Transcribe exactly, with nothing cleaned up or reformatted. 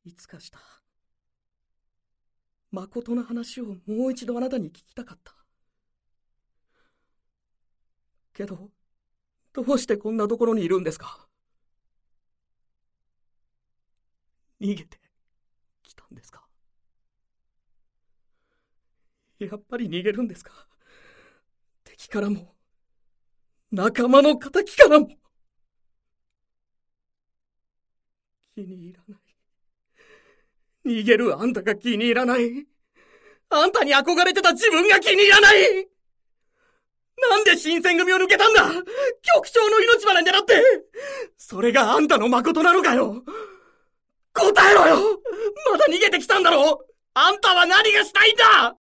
いつかした誠の話をもう一度あなたに聞きたかった。けど、どうしてこんなところにいるんですか？逃げてきたんですか？やっぱり逃げるんですか？敵からも、仲間の敵からも。気に入らない。逃げるあんたが気に入らない。あんたに憧れてた自分が気に入らない。なんで新選組を抜けたんだ？局長の命まで狙って。それがあんたの誠なのかよ。答えろよ。まだ逃げてきたんだろ。あんたは何がしたいんだ。